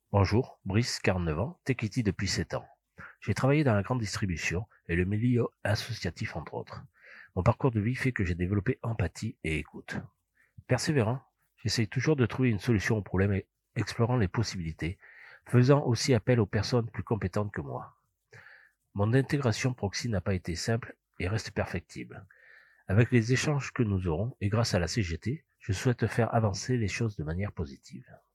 Bonjour, Brice, 49 ans, Techity depuis 7 ans. J'ai travaillé dans la grande distribution et le milieu associatif entre autres. Mon parcours de vie fait que j'ai développé empathie et écoute. Persévérant, j'essaye toujours de trouver une solution au problème et explorant les possibilités, faisant aussi appel aux personnes plus compétentes que moi. Mon intégration proxy n'a pas été simple et reste perfectible. Avec les échanges que nous aurons et grâce à la CGT, je souhaite faire avancer les choses de manière positive.